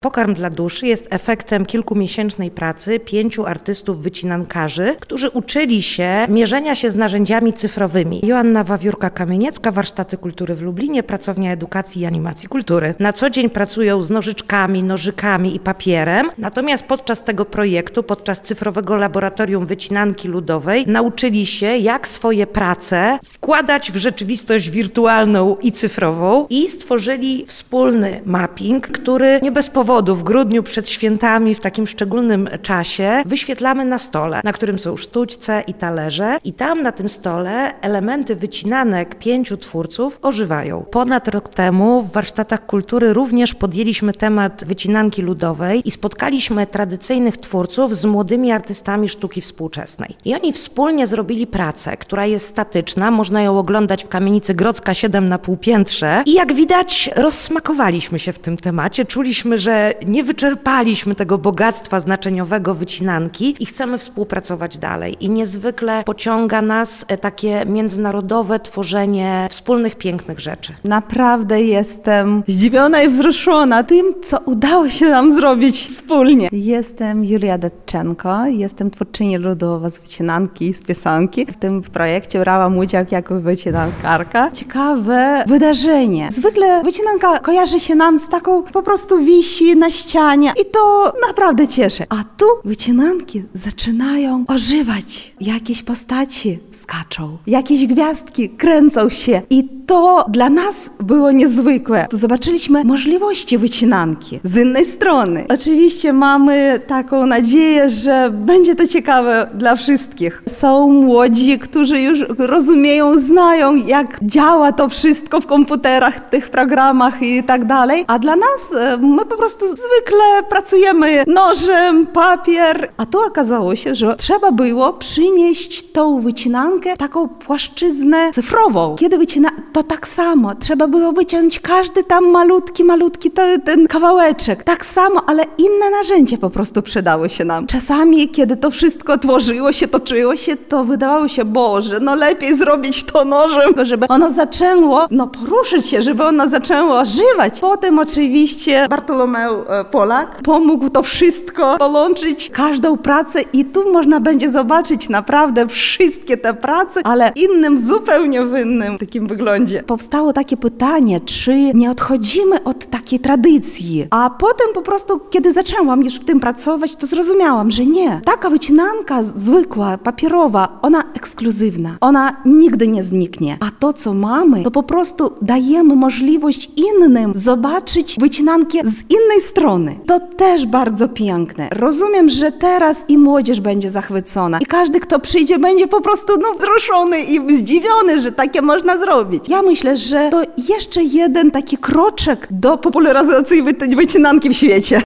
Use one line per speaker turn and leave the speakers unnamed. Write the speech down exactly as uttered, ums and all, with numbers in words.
Pokarm dla duszy jest efektem kilkumiesięcznej pracy pięciu artystów wycinankarzy, którzy uczyli się mierzenia się z narzędziami cyfrowymi. Joanna Wawiórka-Kamieniecka, Warsztaty Kultury w Lublinie, Pracownia Edukacji i Animacji Kultury. Na co dzień pracują z nożyczkami, nożykami i papierem, natomiast podczas tego projektu, podczas cyfrowego laboratorium wycinanki ludowej nauczyli się, jak swoje prace wkładać w rzeczywistość wirtualną i cyfrową i stworzyli wspólny mapping, który nie bez powodu w grudniu przed świętami, w takim szczególnym czasie, wyświetlamy na stole, na którym są sztućce i talerze i tam na tym stole elementy wycinanek pięciu twórców ożywają. Ponad rok temu w Warsztatach Kultury również podjęliśmy temat wycinanki ludowej i spotkaliśmy tradycyjnych twórców z młodymi artystami sztuki współczesnej. I oni wspólnie zrobili pracę, która jest statyczna, można ją oglądać w kamienicy Grodzka siedem na półpiętrze i jak widać rozsmakowaliśmy się w tym temacie, czuliśmy, że nie wyczerpaliśmy tego bogactwa znaczeniowego wycinanki i chcemy współpracować dalej. I niezwykle pociąga nas takie międzynarodowe tworzenie wspólnych, pięknych rzeczy.
Naprawdę jestem zdziwiona i wzruszona tym, co udało się nam zrobić wspólnie. Jestem Julia Detczenko, jestem twórczynią ludowa z wycinanki i z piosenki. W tym projekcie brałam udział jako wycinankarka. Ciekawe wydarzenie. Zwykle wycinanka kojarzy się nam z taką po prostu wisi na ścianie i to naprawdę cieszy. A tu wycinanki zaczynają ożywać. Jakieś postaci skaczą, jakieś gwiazdki kręcą się i to dla nas było niezwykłe. Tu zobaczyliśmy możliwości wycinanki z innej strony. Oczywiście mamy taką nadzieję, że będzie to ciekawe dla wszystkich. Są młodzi, którzy już rozumieją, znają, jak działa to wszystko w komputerach, tych programach i tak dalej. A dla nas my po prostu zwykle pracujemy nożem, papier. A tu okazało się, że trzeba było przynieść tą wycinankę, taką płaszczyznę cyfrową. Kiedy wycina, to tak samo. Trzeba było wyciąć każdy tam malutki, malutki ten, ten kawałeczek. Tak samo, ale inne narzędzia po prostu przydały się nam. Czasami, kiedy to wszystko tworzyło się, toczyło się, to wydawało się, Boże, no lepiej zrobić to nożem, żeby ono zaczęło, no poruszyć się, żeby ono zaczęło ożywać. Potem oczywiście Bartolomeu Polak pomógł to wszystko połączyć, każdą pracę i tu można będzie zobaczyć naprawdę wszystkie te prace, ale innym, zupełnie w innym takim wyglądzie. Powstało takie pytanie, czy nie odchodzimy od takiej tradycji, a potem po prostu, kiedy zaczęłam już w tym pracować, to zrozumiałam, że nie. Taka wycinanka zwykła, papierowa, ona ekskluzywna, ona nigdy nie zniknie, a to, co mamy, to po prostu dajemy możliwość innym zobaczyć wycinankę z innej strony. To też bardzo piękne. Rozumiem, że teraz i młodzież będzie zachwycona i każdy, kto przyjdzie, będzie po prostu no, wzruszony i zdziwiony, że takie można zrobić. Ja myślę, że to jeszcze jeden taki kroczek do popularyzacji wycinanki w świecie.